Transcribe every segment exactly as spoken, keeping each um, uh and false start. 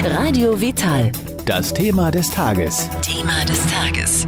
Radio Vital. Das Thema des Tages. Thema des Tages.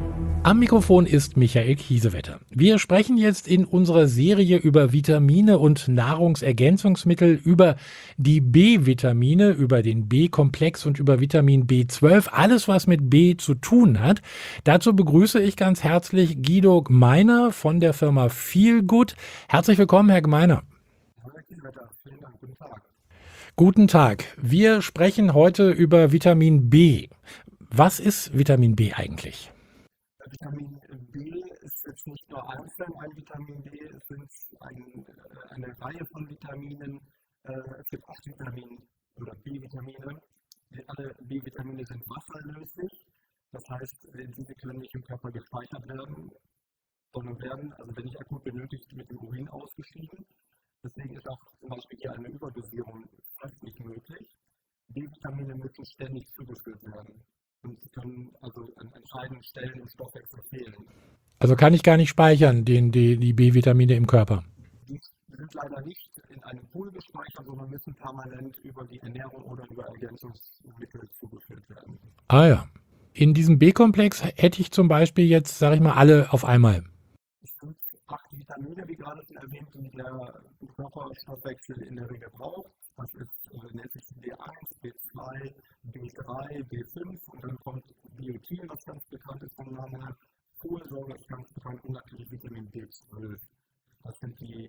Am Mikrofon ist Michael Kiesewetter. Wir sprechen jetzt in unserer Serie über Vitamine und Nahrungsergänzungsmittel, über die B-Vitamine, über den B-Komplex und über Vitamin B zwölf, alles was mit B zu tun hat. Dazu begrüße ich ganz herzlich Guido Gmeiner von der Firma Feelgood. Herzlich willkommen, Herr Gmeiner. Herr Kiesewetter, vielen Dank, guten Tag. Guten Tag. Wir sprechen heute über Vitamin B. Was ist Vitamin B eigentlich? Vitamin B ist jetzt nicht nur einzeln ein Vitamin B, es sind ein, eine Reihe von Vitaminen. Es gibt acht Vitamine oder B-Vitamine. Alle B-Vitamine sind wasserlöslich, das heißt, diese können nicht im Körper gespeichert werden, sondern werden, also wenn nicht akut benötigt, mit dem Urin ausgeschieden. Deswegen ist auch zum Beispiel hier eine Überdosierung fast nicht möglich. B-Vitamine müssen ständig zugeführt werden. Und sie können also an entscheidenden Stellen im Stoffwechsel fehlen. Also kann ich gar nicht speichern, den, die, die B-Vitamine im Körper? Die sind leider nicht in einem Pool gespeichert, sondern müssen permanent über die Ernährung oder über Ergänzungsmittel zugeführt werden. Ah ja. In diesem B-Komplex hätte ich zum Beispiel jetzt, sage ich mal, alle auf einmal. Es sind acht Vitamine, wie gerade schon erwähnt, die der Körperstoffwechsel in der Regel braucht. Das ist, äh, nennt sich B eins, B zwei, B drei, B fünf und dann kommt Biotin, was ganz bekannt ist vom Namen her, Folsäure ist ganz bekannt und natürlich Vitamin B zwölf. Das sind die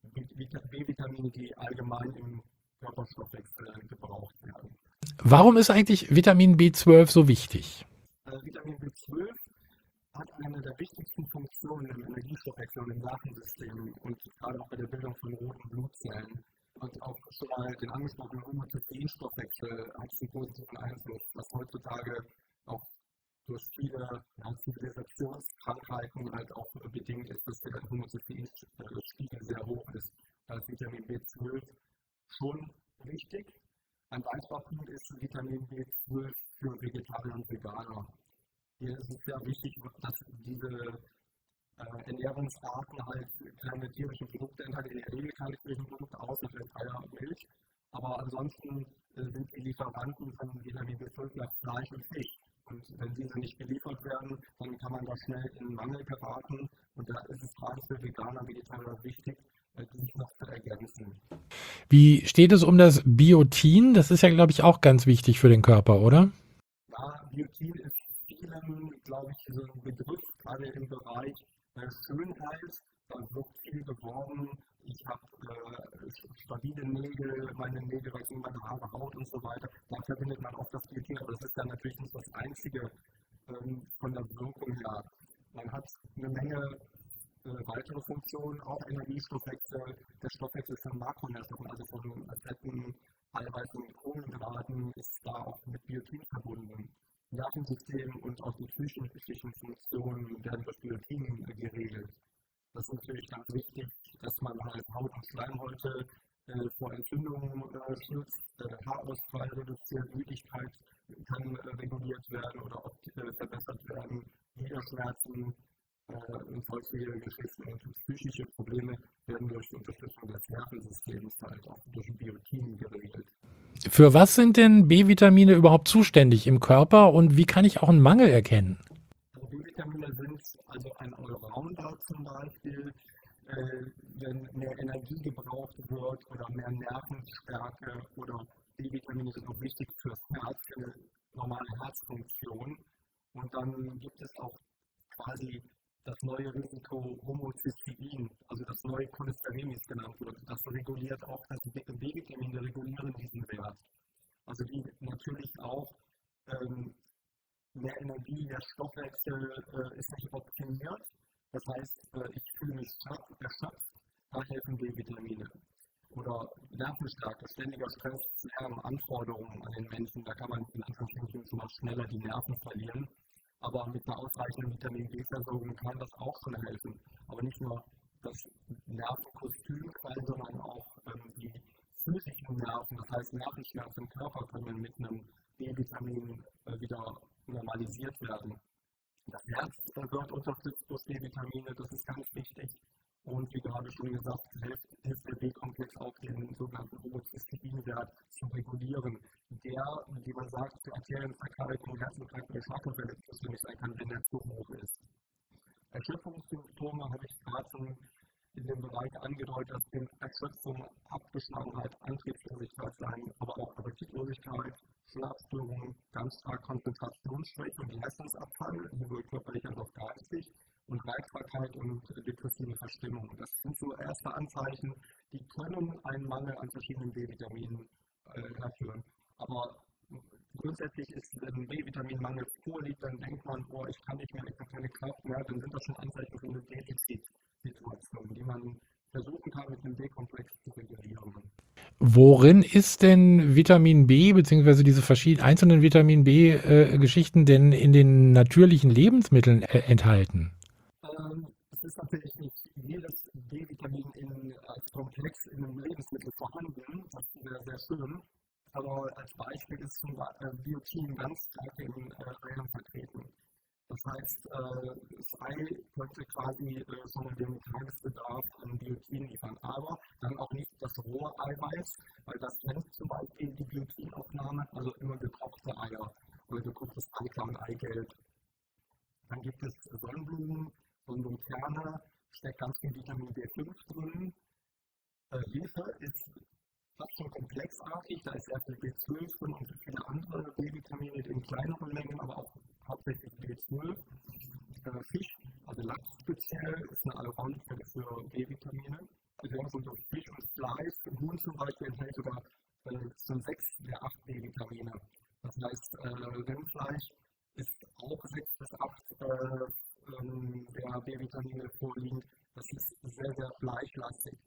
B-Vitamine, die allgemein im Körperstoffwechsel gebraucht werden. Warum ist eigentlich Vitamin B zwölf so wichtig? Äh, Vitamin B zwölf hat eine der wichtigsten Funktionen im Energiestoffwechsel und im Nervensystem und gerade auch bei der Bildung von roten Blutzellen. Und auch schon mal den angesprochenen Homozysteinstoffwechsel hat einen positiven Einfluss, was heutzutage auch durch viele ja, Zivilisationskrankheiten halt auch bedingt ist, dass der Homozysteinspiegel sehr hoch ist. Da ist Vitamin B zwölf schon wichtig. Ein weiterer Punkt ist Vitamin B zwölf für Vegetarier und Veganer. Hier ist es sehr wichtig, dass diese Äh, Ernährungsarten halt keine tierischen Produkte enthalten, in der Regel keine tierischen Produkte, außer für Eier und Milch. Aber ansonsten äh, sind die Lieferanten von Vitamin B zwölf Fleisch und Fisch. Und wenn diese nicht geliefert werden, dann kann man da schnell in Mangel geraten. Und da ist es gerade für Veganer und Vegetarier wichtig, äh, die sich noch zu ergänzen. Wie steht es um das Biotin? Das ist ja, glaube ich, auch ganz wichtig für den Körper, oder? Ja, Biotin ist vielen, glaube ich, so ein Begriff, gerade im Bereich Schönheit, da wird viel geworben. Ich habe äh, stabile Nägel, meine Nägel wachsen, meine Haare, Haut und so weiter. Da verbindet man oft das Biotin, aber das ist dann natürlich nicht das Einzige ähm, von der Wirkung her. Man hat eine Menge äh, weitere Funktionen, auch Energiestoffwechsel, der Stoffwechsel von Makronährstoffen, also von Fetten, Eiweißen und Kohlenhydraten, ist da auch mit Biotin verbunden. Nervensystem und auch die zwischenmenschlichen Funktionen werden durch Biotin geregelt. Das ist natürlich ganz wichtig, dass man halt Haut- und Schleimhäute äh, vor Entzündungen äh, schützt, äh, Haarausfall reduziert, Müdigkeit kann äh, reguliert werden oder auch äh, verbessert werden, Gliederschmerzen äh, und solche Geschichten und psychische Probleme werden durch die Unterstützung des Nervensystems halt auch durch Biotin geregelt. Für was sind denn B-Vitamine überhaupt zuständig im Körper und wie kann ich auch einen Mangel erkennen? Also B-Vitamine sind also ein Allrounder zum Beispiel, äh, wenn mehr Energie gebraucht wird oder mehr Nervenstärke oder B-Vitamine sind auch wichtig fürs Herz, für eine normale Herzfunktion. Und dann gibt es auch quasi das neue Risiko Homozystein, also das neue Cholesterin, wie es genannt wird. Das reguliert auch, das B-Vitamine regulieren diesen Wert. Also die natürlich auch ähm, mehr Energie, der Stoffwechsel äh, ist nicht optimiert. Das heißt, äh, ich fühle mich erschöpft, da helfen B-Vitamine. Oder Nervenstärke, ständiger Stress, Lärmanforderungen an den Menschen, da kann man in Anführungsstrichen schon mal schneller die Nerven verlieren. Aber mit einer ausreichenden Vitamin B-Versorgung kann das auch schon helfen. Aber nicht nur das Nervenkostüm, sondern auch ähm, die physischen Nerven, das heißt Nervenschmerzen im Körper können mit einem B-Vitamin äh, wieder normalisiert werden. Das Herz wird unterstützt durch B-Vitamine, das ist ganz wichtig. Und wie gerade schon gesagt, hilft, hilft der B-Komplex auch den sogenannten Homozysteinwert zu regulieren, der, wie man sagt, für Arterienverkalkung, Herzinfarkt oder Schlaganfälle zuständig sein kann, wenn er zu hoch ist. Erschöpfungssymptome habe ich gerade schon in dem Bereich angedeutet, dass den Erschöpfung, Abgeschlagenheit, Antriebslosigkeit sein, aber auch Appetitlosigkeit, Schlafstörungen, ganz stark Konzentrationsschwäche und Leistungsabfall, sowohl körperlich als auch geistig, und Reizbarkeit und depressive Verstimmung. Das sind so erste Anzeichen, die können einen Mangel an verschiedenen B-Vitaminen äh, erfüllen. Aber grundsätzlich ist, wenn ein B-Vitaminmangel vorliegt, dann denkt man, oh, ich kann nicht mehr, ich habe keine Kraft mehr, dann sind das schon Anzeichen für eine Defizitsituation, die man versuchen kann, mit dem B-Komplex zu regulieren. Worin ist denn Vitamin B bzw. diese verschiedenen einzelnen Vitamin B-Geschichten denn in den natürlichen Lebensmitteln äh, enthalten? Ähm, es ist natürlich nicht jedes B-Vitamin in, als Komplex in einem Lebensmittel vorhanden, das wäre sehr schön. Aber als Beispiel ist zum Beispiel Biotin ganz stark in äh, Eiern vertreten. Das heißt, äh, das Ei könnte quasi äh, schon den Tagesbedarf an Biotin liefern, aber dann auch nicht das rohe Eiweiß, weil das nennt zum Beispiel die Biotinaufnahme, also immer gekochte Eier oder gekochtes Eiklar und Eigelb. Dann gibt es Sonnenblumen, Sonnenblumenkerne, steckt ganz viel Vitamin B fünf drin. Äh, Hefe ist fast schon komplexartig, da ist sehr viel B zwölf drin und viele andere B-Vitamine in kleineren Mengen, aber auch hauptsächlich B zwölf. Äh, Fisch, also Lachs speziell, ist eine Allround-Quelle für B-Vitamine. Also so Fisch und Fleisch, Huhn zum Beispiel enthält sogar äh, schon sechs der acht B-Vitamine. Das heißt, äh, Rindfleisch ist auch sechs bis acht äh, ähm, der B-Vitamine vorliegend. Das ist sehr, sehr fleischlastig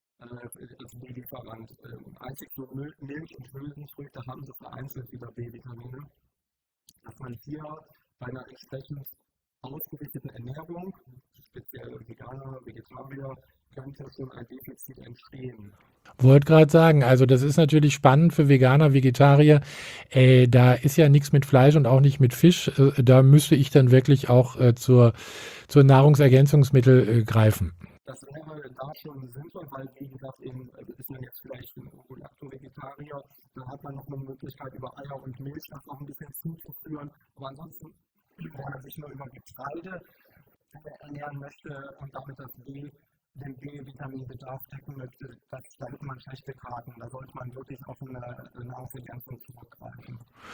als B-Lieferant. Einzig nur Milch und Hülsenfrüchte haben so vereinzelt wieder B-Vitamine. Dass man hier bei einer entsprechend ausgerichteten Ernährung, speziell Veganer, Vegetarier, könnte schon ein Defizit entstehen. Wollte gerade sagen, also das ist natürlich spannend für Veganer, Vegetarier. Äh, da ist ja nichts mit Fleisch und auch nicht mit Fisch. Äh, da müsste ich dann wirklich auch äh, zur, zur Nahrungsergänzungsmittel äh, greifen. Das wäre da schon sinnvoll, weil, wie gesagt, eben, ist man jetzt vielleicht ein Lacto-Vegetarier, dann hat man noch eine Möglichkeit, über Eier und Milch das noch ein bisschen zuzuführen. Aber ansonsten, wenn man sich nur über Getreide ernähren möchte und damit das B, den B-Vitaminbedarf decken möchte, das, da hat man schlechte Karten. Da sollte man wirklich auf eine Nahrungsergänzung zurückgreifen.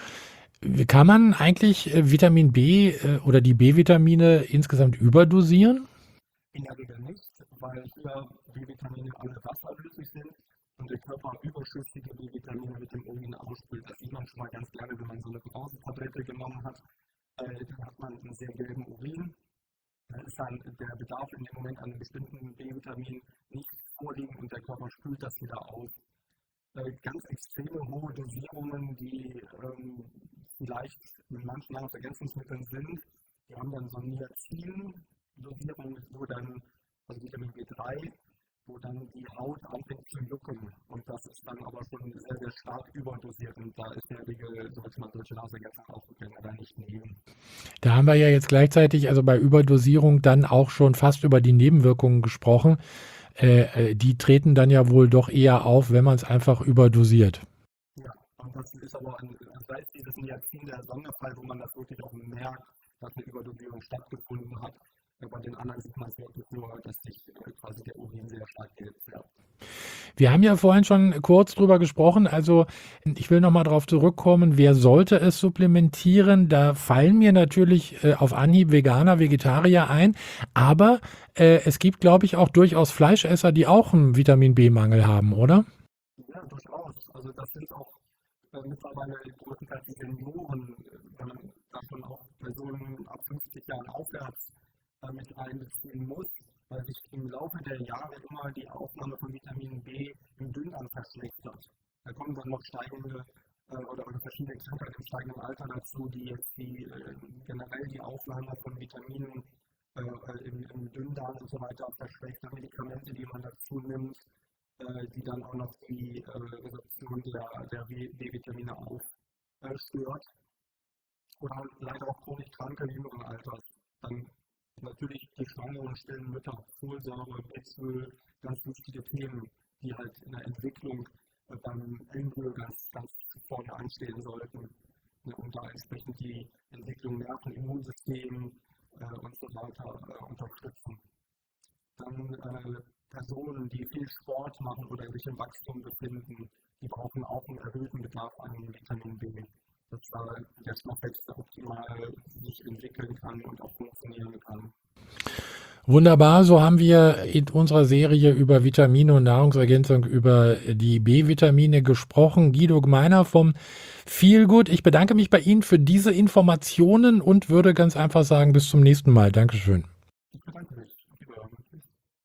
Kann man eigentlich äh, Vitamin B äh, oder die B-Vitamine insgesamt überdosieren? In der Regel nicht, weil hier B-Vitamine alle wasserlöslich sind und der Körper überschüssige B-Vitamine mit dem Urin ausspült. Das sieht man schon mal ganz gerne, wenn man so eine Brausetablette genommen hat. Äh, dann hat man einen sehr gelben Urin. Dann ist dann der Bedarf in dem Moment an einem bestimmten B-Vitamin nicht vorliegen und der Körper spült das wieder aus. Äh, ganz extreme hohe Dosierungen, die ähm, vielleicht in manchen Nahrungsergänzungsmitteln sind, die haben dann so Niacin-Dosierung, wo dann, also Vitamin B drei, wo dann die Haut anfängt zu jucken. Und das ist dann aber schon sehr, sehr stark überdosiert. Und da ist in der Regel, sollte man solche Nahrungsergänzungen auch generell nicht nehmen. Da haben wir ja jetzt gleichzeitig, also bei Überdosierung, dann auch schon fast über die Nebenwirkungen gesprochen. Äh, die treten dann ja wohl doch eher auf, wenn man es einfach überdosiert. Ja, und das ist aber, ein, das heißt, dieses Niacin der Sonderfall, wo man das wirklich auch merkt, dass eine Überdosierung stattgefunden hat. Bei den anderen sieht man es wirklich nur, dass sich quasi der Urin sehr stark gelb färbt. Wir haben ja vorhin schon kurz drüber gesprochen, also ich will nochmal darauf zurückkommen, wer sollte es supplementieren? Da fallen mir natürlich äh, auf Anhieb Veganer, Vegetarier ein, aber äh, es gibt, glaube ich, auch durchaus Fleischesser, die auch einen Vitamin-B-Mangel haben, oder? Ja, durchaus. Also das sind auch äh, mittlerweile größtenteils die Senioren, wenn man davon auch Personen ab fünfzig Jahren aufwärts äh, mit einbeziehen muss, weil sich im Laufe der Jahre immer die Aufnahme von Vitamin B im Dünndarm verschlechtert. Da kommen dann noch steigende äh, oder, oder verschiedene Krankheiten im steigenden Alter dazu, die jetzt die, äh, generell die Aufnahme von Vitaminen äh, im, im Dünndarm und so weiter verschlechtern, Medikamente, die man dazu nimmt, äh, die dann auch noch die äh, Resorption der, der B-Vitamine aufstört. Oder leider auch chronisch Kranke jüngeren Alters dann Natürlich die schwangeren stillen Mütter, Folsäure, B-zwölf, ganz wichtige Themen, die halt in der Entwicklung äh, beim Embryo ganz, ganz vorne anstehen sollten. Ja, und da entsprechend die Entwicklung Nerven, Immunsystem äh, und so weiter äh, unterstützen. Dann äh, Personen, die viel Sport machen oder sich im Wachstum befinden, die brauchen auch einen erhöhten Bedarf an Vitamin B, dass da der Stoffwechsel optimal sich entwickeln kann und auch funktionieren kann. Wunderbar, so haben wir in unserer Serie über Vitamine und Nahrungsergänzung über die B-Vitamine gesprochen. Guido Gmeiner vom Feelgood. Ich bedanke mich bei Ihnen für diese Informationen und würde ganz einfach sagen, bis zum nächsten Mal. Dankeschön.